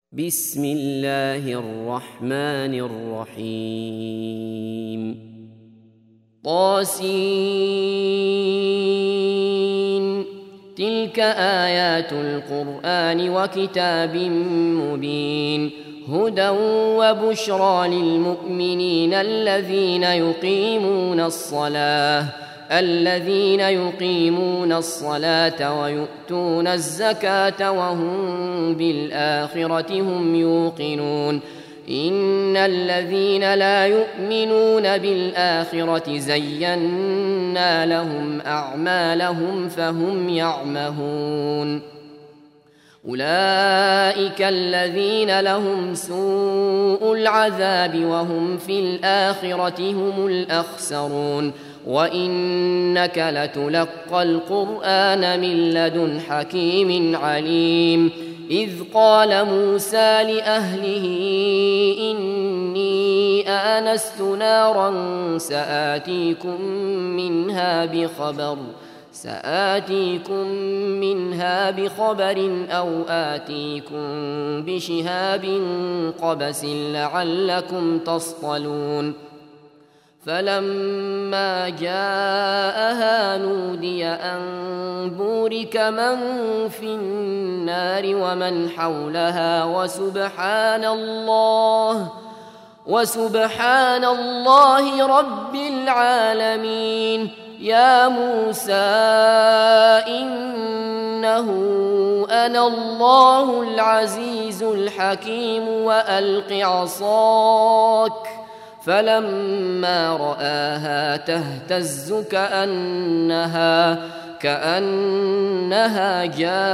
بسم الله الرحمن الرحيم طاسين تلك آيات القرآن وكتاب مبين هدى وبشرى للمؤمنين الذين يقيمون الصلاة ويؤتون الزكاة وهم بالآخرة هم يوقنون إن الذين لا يؤمنون بالآخرة زينا لهم أعمالهم فهم يعمهون أولئك الذين لهم سوء العذاب وهم في الآخرة هم الأخسرون وإنك لتلقى القرآن من لدن حكيم عليم إذ قال موسى لأهله إني آنست نارا سآتيكم منها بخبر أو آتيكم بشهاب قبس لعلكم تصطلون فلما جاءها نودي أن بورك من في النار ومن حولها وسبحان الله رب العالمين يا موسى إنه أنا الله العزيز الحكيم وألق عصاك فلما رآها تهتز كأنها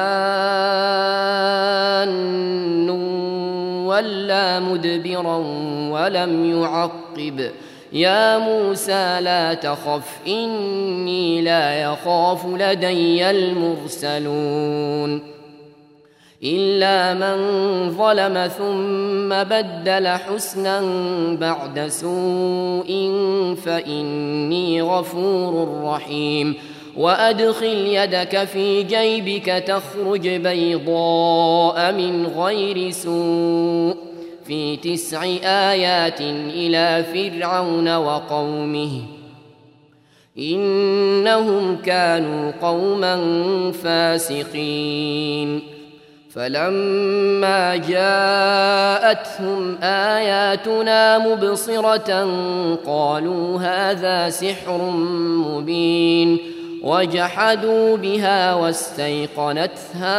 جان ولا مدبرا ولم يعقب يا موسى لا تخف إني لا يخاف لدي المرسلون إلا من ظلم ثم بدل حسنا بعد سوء فإني غفور رحيم وأدخل يدك في جيبك تخرج بيضاء من غير سوء في 9 آيات إلى فرعون وقومه إنهم كانوا قوما فاسقين فلما جاءتهم آياتنا مبصرة قالوا هذا سحر مبين وجحدوا بها واستيقنتها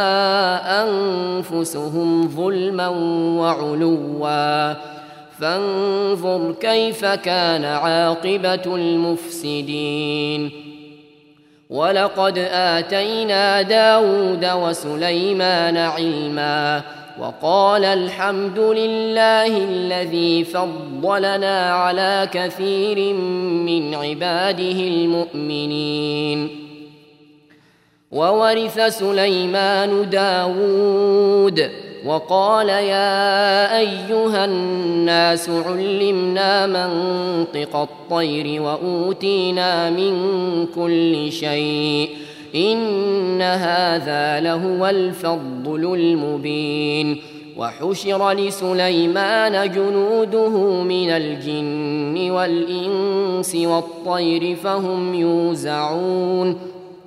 أنفسهم ظلما وعلوا فانظر كيف كان عاقبة المفسدين ولقد آتينا داود وسليمان علما وقال الحمد لله الذي فضلنا على كثير من عباده المؤمنين وورث سليمان داود وقال يا أيها الناس علمنا منطق الطير وأوتينا من كل شيء إن هذا لهو الفضل المبين وحشر لسليمان جنوده من الجن والإنس والطير فهم يوزعون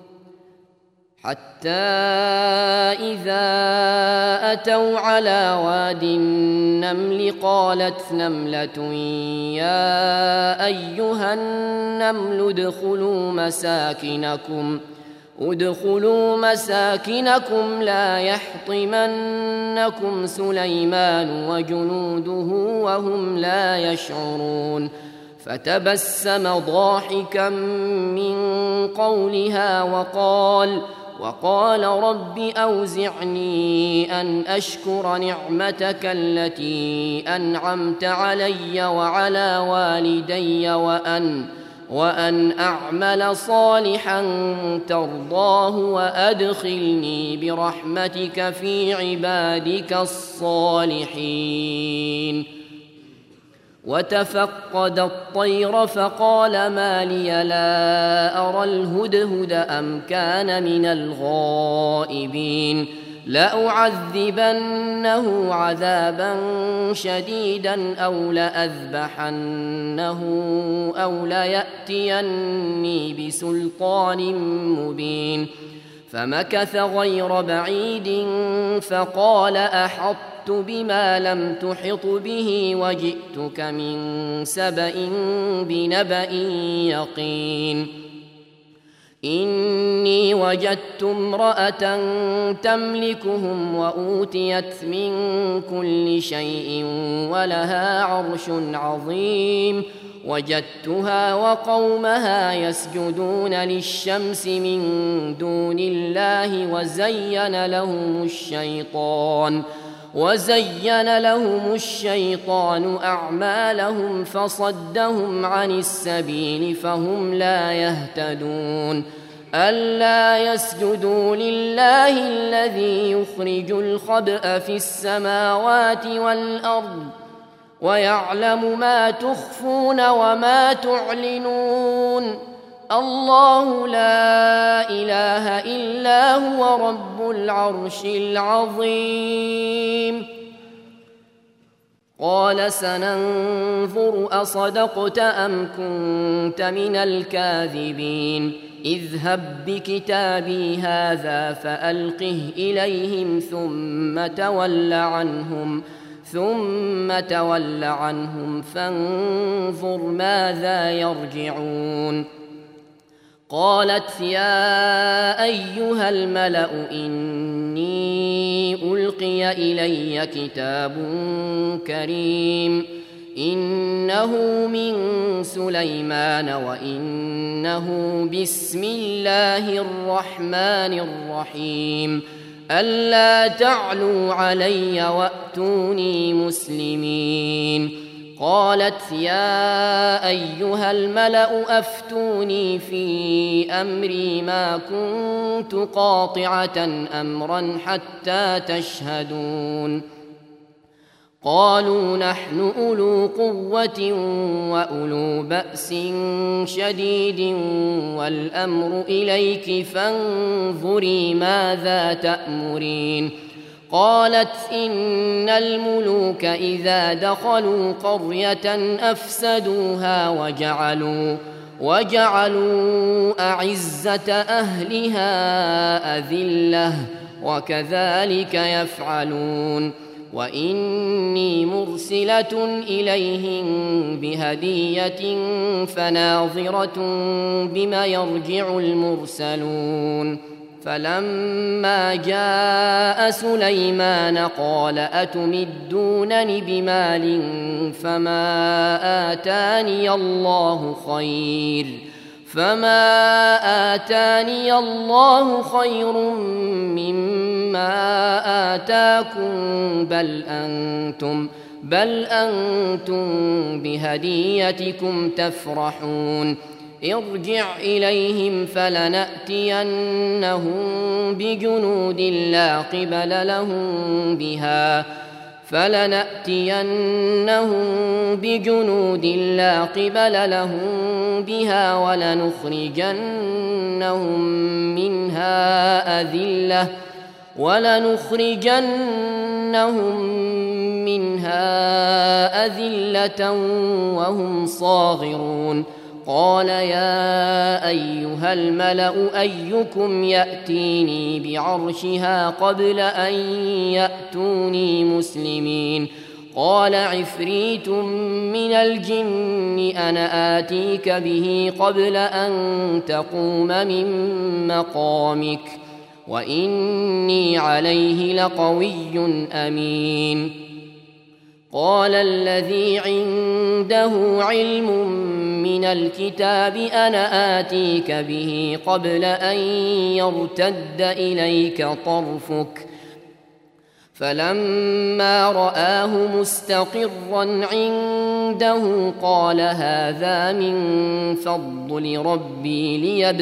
حتى إذا أتوا على واد النمل قالت نملة يا أيها النمل ادخلوا مساكنكم لا يحطمنكم سليمان وجنوده وهم لا يشعرون فتبسم ضاحكا من قولها وقال رب أوزعني أن أشكر نعمتك التي أنعمت علي وعلى والدي وأن أعمل صالحا ترضاه وأدخلني برحمتك في عبادك الصالحين وتفقد الطير فقال ما لي لا أرى الهدهد أم كان من الغائبين لأعذبنه عذابا شديدا أو لأذبحنه أو ليأتيني بسلطان مبين. فمكث غير بعيد فقال أحطت بما لم تحط به وجئتك من سبأ بنبأ يقين. إني وجدت امرأة تملكهم وأوتيت من كل شيء ولها عرش عظيم. وجدتها وقومها يسجدون للشمس من دون الله وزين لهم الشيطان أعمالهم فصدهم عن السبيل فهم لا يهتدون. ألا يسجدوا لله الذي يخرج الخبأ في السماوات والأرض ويعلم ما تخفون وما تعلنون. الله لا إله إلا هو رب العرش العظيم. قال سننظر أصدقت أم كنت من الكاذبين. اذهب بكتابي هذا فألقه إليهم ثم تول عنهم فانظر ماذا يرجعون. قالت يا أيها الملأ إني ألقي إلي كتاب كريم إنه من سليمان وإنه بسم الله الرحمن الرحيم ألا تعلوا علي وأتوني مسلمين. قالت يا أيها الملأ أفتوني في أمري ما كنت قاطعة أمرا حتى تشهدون. قالوا نحن أولو قوة وأولو بأس شديد والأمر إليك فانظري ماذا تأمرين. قالت إن الملوك إذا دخلوا قرية أفسدوها وجعلوا أعزة أهلها أذلة وكذلك يفعلون. وإني مرسلة إليهم بهدية فناظرة بما يرجع المرسلون. فلما جاء سليمان قال أتمدونني بمال فما آتاني الله خير مما آتاكم بل أنتم بهديتكم تفرحون. ارجع إليهم فلنأتينهم بجنود لا قبل لهم بها ولنخرجنهم منها أذلة وهم صاغرون. قال يا أيها الملأ أيكم يأتيني بعرشها قبل أن يأتوني مسلمين. قال عفريت من الجن أنا آتيك به قبل أن تقوم من مقامك وإني عليه لقوي أمين. قال الذي عنده علم من الكتاب أنا آتيك به قبل أن يرتد إليك طرفك. فلما رآه مستقرا عنده قال هذا من فضل ربي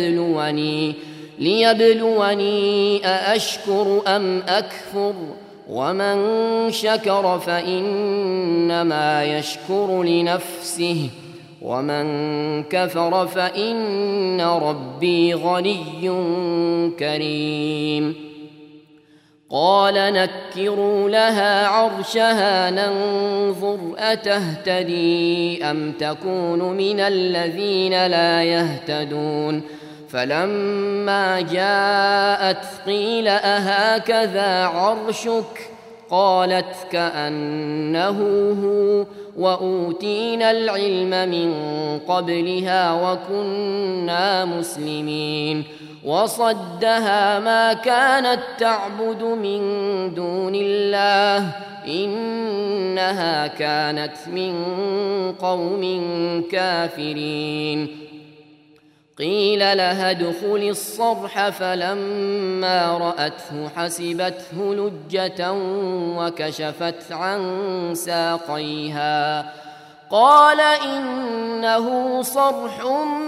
ليبلوني أأشكر أم أكفر ومن شكر فإنما يشكر لنفسه ومن كفر فإن ربي غني كريم. قال نكروا لها عرشها ننظر أتهتدي أم تكون من الذين لا يهتدون فلما جاءت قيل أهكذا عرشك قالت كأنه هو وأوتينا العلم من قبلها وكنا مسلمين وصدها ما كانت تعبد من دون الله إنها كانت من قوم كافرين قيل لها ادخل الصرح فلما رأته حسبته لجة وكشفت عن ساقيها قال إنه صرح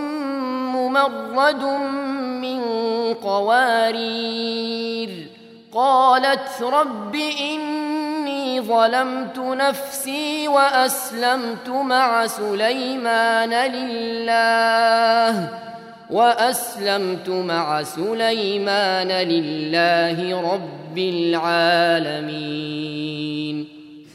ممرد من قوارير قالت رب إني ظلمت نفسي وأسلمت مع سليمان لله رب العالمين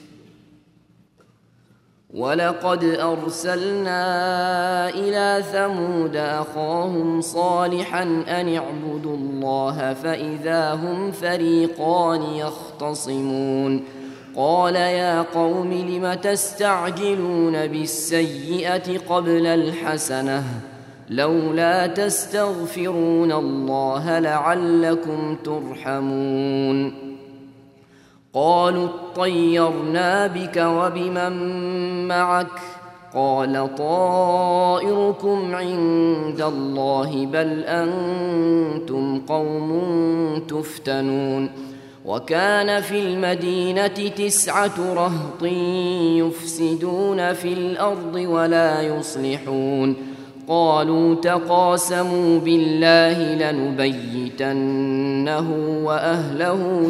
ولقد أرسلنا إلى ثمود أخاهم صالحا أن اعبدوا الله فإذا هم فريقان يختصمون قال يا قوم لم تستعجلون بالسيئة قبل الحسنة لولا تستغفرون الله لعلكم ترحمون قالوا اطيرنا بك وبمن معك قال طائركم عند الله بل أنتم قوم تفتنون وكان في المدينة 9 رهط يفسدون في الأرض ولا يصلحون قالوا تقاسموا بالله لنبيتنه وأهله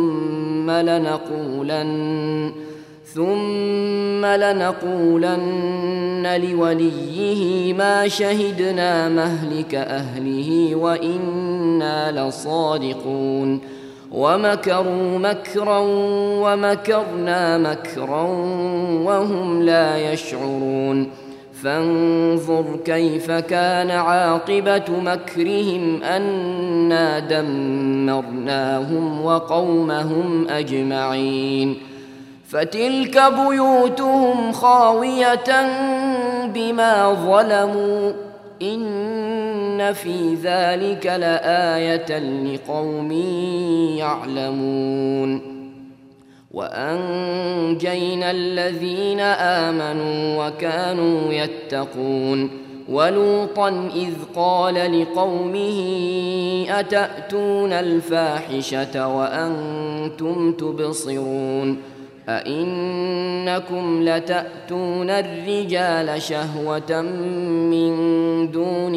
ثم لنقولن لوليه ما شهدنا مهلك أهله وإنا لصادقون ومكروا مكرا ومكرنا مكرا وهم لا يشعرون فانظر كيف كان عاقبة مكرهم أنا دمرناهم وقومهم أجمعين فتلك بيوتهم خاوية بما ظلموا إن في ذلك لآية لقوم يعلمون وأنجينا الذين آمنوا وكانوا يتقون ولوطا إذ قال لقومه أتأتون الفاحشة وأنتم تبصرون أئنكم لتأتون الرجال شهوة من دون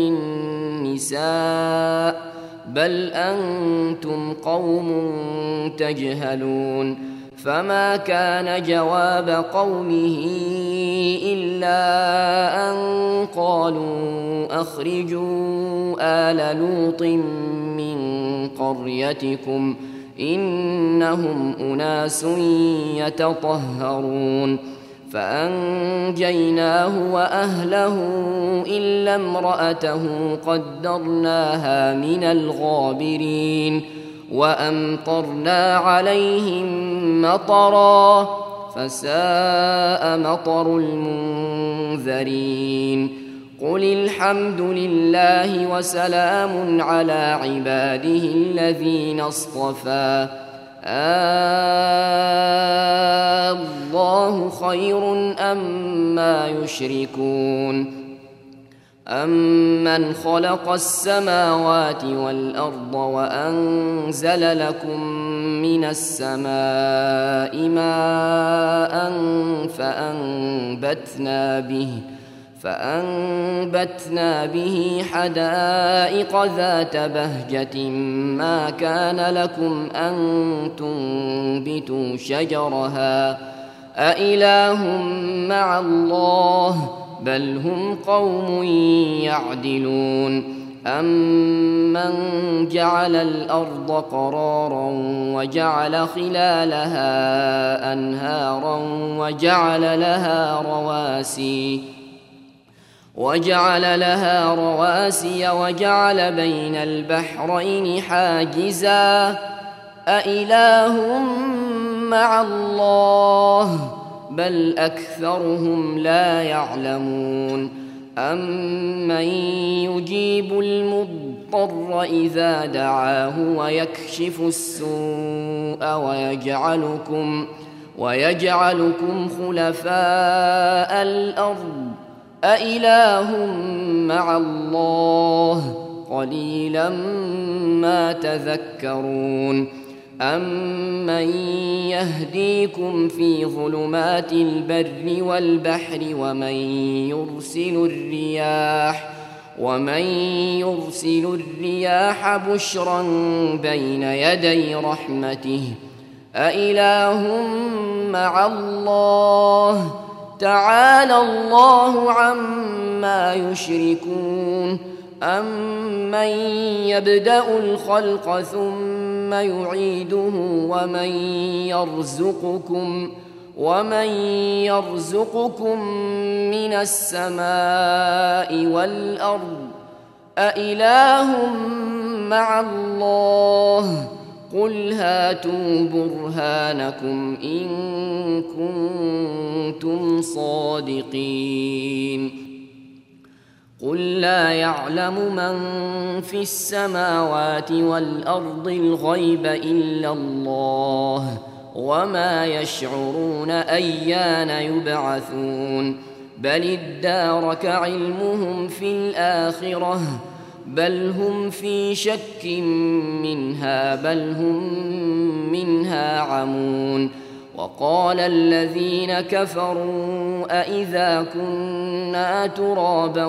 النساء بل أنتم قوم تجهلون فما كان جواب قومه إلا أن قالوا أخرجوا آل لوط من قريتكم إنهم أناس يتطهرون فأنجيناه وأهله إلا امرأته قدرناها من الغابرين وأمطرنا عليهم مطرا فساء مطر المنذرين قل الحمد لله وسلام على عباده الذين اصطفى الله خير أما يشركون أمن خلق السماوات والأرض وأنزل لكم من السماء ماء فأنبتنا به حدائق ذات بهجة ما كان لكم أن تنبتوا شجرها أإله مع الله بل هم قوم يعدلون أَمَّنْ جَعَلَ الْأَرْضَ قَرَارًا وَجَعَلَ خِلَالَهَا أَنْهَارًا وَجَعَلَ لَهَا رَوَاسِيَ وَجَعَلَ بَيْنَ الْبَحْرَيْنِ حَاجِزًا أَإِلَٰهٌ مَّعَ اللَّهِ بَلْ أَكْثَرُهُمْ لَا يَعْلَمُونَ أَمَّن يُجِيبُ الْمُضْطَرَّ إِذَا دَعَاهُ وَيَكْشِفُ السُّوءَ وَيَجْعَلُكُمْ خُلَفَاءَ الْأَرْضِ أَإِلَٰهٌ مَّعَ اللَّهِ قَلِيلًا مَّا تَذَكَّرُونَ أَمَّن يَهْدِيكُمْ فِي ظُلُمَاتِ الْبَرِّ وَالْبَحْرِ وَمَن يُرْسِلُ الرِّيَاحَ بُشْرًا بَيْنَ يَدَيْ رَحْمَتِهِ أَإِلَٰهٌ مَّعَ اللَّهِ تَعَالَى اللَّهُ عَمَّا يُشْرِكُونَ أَمَّن يَبْدَأُ الْخَلْقَ ثُمَّ يُعِيدُهُ وَمَن يَرْزُقُكُم مِّنَ السَّمَاءِ وَالْأَرْضِ أَإِلَٰهٌ مَّعَ اللَّهِ قُلْ هَاتُوا بُرْهَانَكُمْ إِن كُنتُمْ صَادِقِينَ قُل لَّا يَعْلَمُ مَن فِي السَّمَاوَاتِ وَالْأَرْضِ الْغَيْبَ إِلَّا اللَّهُ وَمَا يَشْعُرُونَ أَيَّانَ يُبْعَثُونَ بَلِ ادَّارَكَ عِلْمُهُمْ فِي الْآخِرَةِ بَلْ هُمْ فِي شَكٍّ مِّنْهَا بَلْ هُم مِّنْهَا عَمُونَ وَقَالَ الَّذِينَ كَفَرُوا أَإِذَا كُنَّا تُرَابًا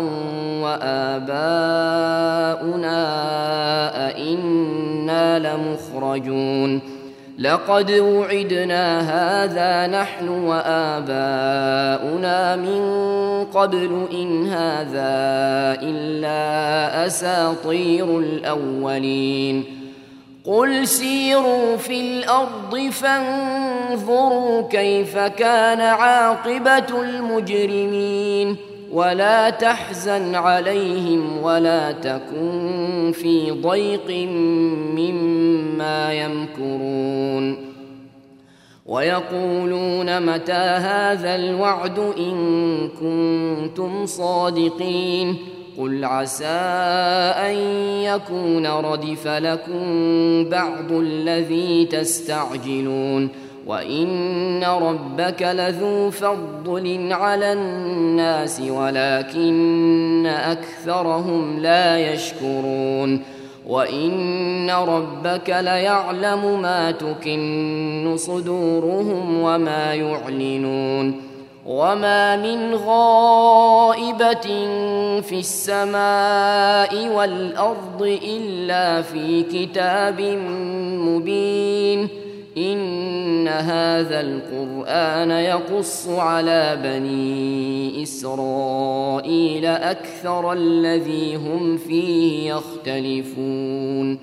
وَآبَاؤُنَا أَإِنَّا لَمُخْرَجُونَ لَقَدْ وُعِدْنَا هَٰذَا نَحْنُ وَآبَاؤُنَا مِن قَبْلُ إِنْ هَٰذَا إِلَّا أَسَاطِيرُ الْأَوَّلِينَ قُلْ سِيرُوا فِي الْأَرْضِ فَانظُرُوا كَيْفَ كَانَ عَاقِبَةُ الْمُجْرِمِينَ وَلَا تَحْزَنْ عَلَيْهِمْ وَلَا تَكُن فِي ضَيْقٍ مِّمَّا يَمْكُرُونَ وَيَقُولُونَ مَتَىٰ هَٰذَا الْوَعْدُ إِن كُنتُمْ صَادِقِينَ قُلْ عَسَىٰ أَن يَكُونَ رَدِفَ لَكُم بَعْضُ الَّذِي تَسْتَعْجِلُونَ وَإِنَّ رَبَّكَ لَذُو فَضْلٍ عَلَى النَّاسِ وَلَٰكِنَّ أَكْثَرَهُمْ لَا يَشْكُرُونَ وَإِنَّ رَبَّكَ لَيَعْلَمُ مَا تُكِنُّ صُدُورُهُمْ وَمَا يُعْلِنُونَ وَمَا مِنْ غَائِبَةٍ فِي السَّمَاءِ وَالْأَرْضِ إِلَّا فِي كِتَابٍ مُّبِينٍ إِنَّ هَٰذَا الْقُرْآنَ يَقُصُّ عَلَىٰ بَنِي إِسْرَائِيلَ أَكْثَرَ الَّذِي هُمْ فِيهِ يَخْتَلِفُونَ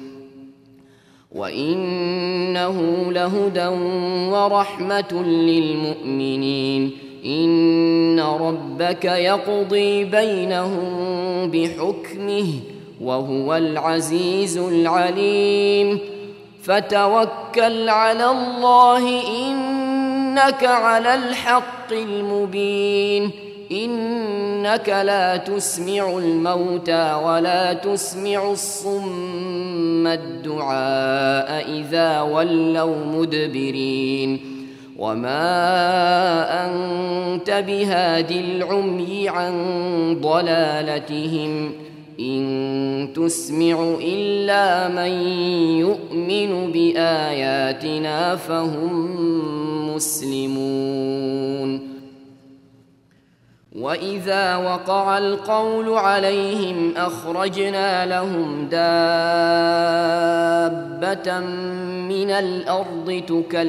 وَإِنَّهُ لَهُدًى وَرَحْمَةٌ لِّلْمُؤْمِنِينَ إِنَّ رَبَّكَ يَقْضِي بَيْنَهُم بِحُكْمِهِ وَهُوَ الْعَزِيزُ الْعَلِيمُ فَتَوَكَّلْ عَلَى اللَّهِ إِنَّكَ عَلَى الْحَقِّ الْمُبِينِ إِنَّكَ لَا تُسْمِعُ الْمَوْتَىٰ وَلَا تُسْمِعُ الصُّمَّ الدُّعَاءَ إِذَا وَلَّوْا مُدْبِرِينَ وَمَا أَنتَ بِهَادِ الْعُمْيِ عَن ضَلَالَتِهِمْ إِن تُسْمِعُ إِلَّا مَن يُؤْمِنُ بِآيَاتِنَا فَهُم مُّسْلِمُونَ وَإِذَا وَقَعَ الْقَوْلُ عَلَيْهِمْ أَخْرَجْنَا لَهُمْ دَابَّةً مِّنَ الْأَرْضِ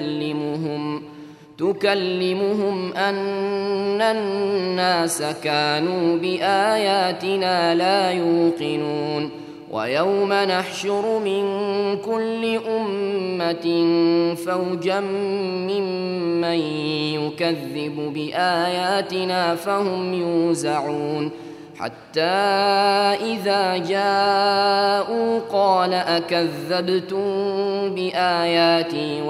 تُكَلِّمُهُمْ أَنَّ النَّاسَ كَانُوا بِآيَاتِنَا لَا يُوقِنُونَ ويوم نحشر من كل أمة فوجا ممن يكذب بآياتنا فهم يوزعون حتى إذا جاءوا قال أكذبتم بآياتي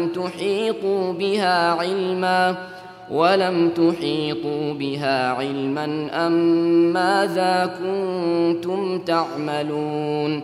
ولم تحيطوا بها علما أم ماذا كنتم تعملون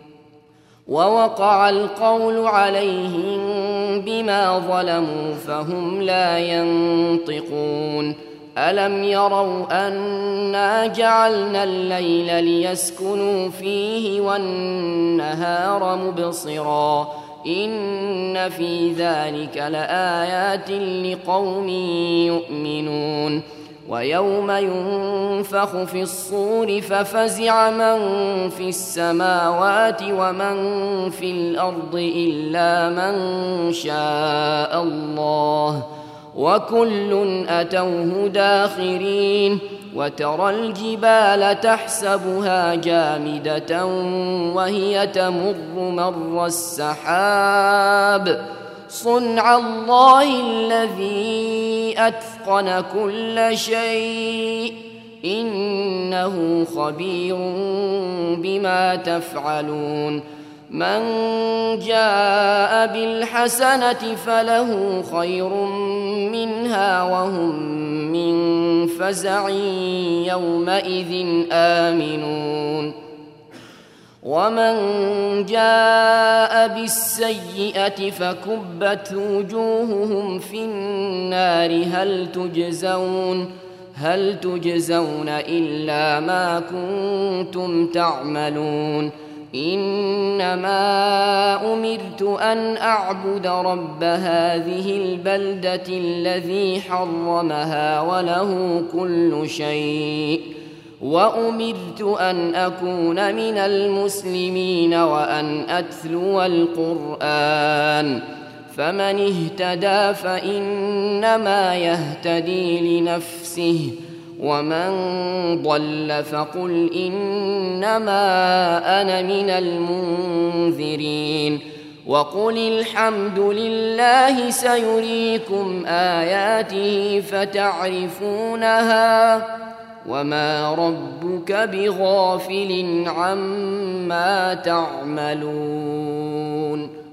ووقع القول عليهم بما ظلموا فهم لا ينطقون ألم يروا أنا جعلنا الليل ليسكنوا فيه والنهار مبصرا إن في ذلك لآيات لقوم يؤمنون ويوم ينفخ في الصور ففزع من في السماوات ومن في الأرض إلا من شاء الله وكل أتوه داخرين وترى الجبال تحسبها جامدة وهي تمر مر السحاب صنع الله الذي أتقن كل شيء إنه خبير بما تفعلون من جاء بالحسنة فله خير منها وهم من فزع يومئذ آمنون ومن جاء بالسيئة فكبت وجوههم في النار هل تجزون إلا ما كنتم تعملون إنما أمرت أن أعبد رب هذه البلدة الذي حرمها وله كل شيء وأمرت أن أكون من المسلمين وأن أتلو القرآن فمن اهتدى فإنما يهتدي لنفسه ومن ضل فقل إنما أنا من المنذرين وقل الحمد لله سيريكم آياته فتعرفونها وما ربك بغافل عما تعملون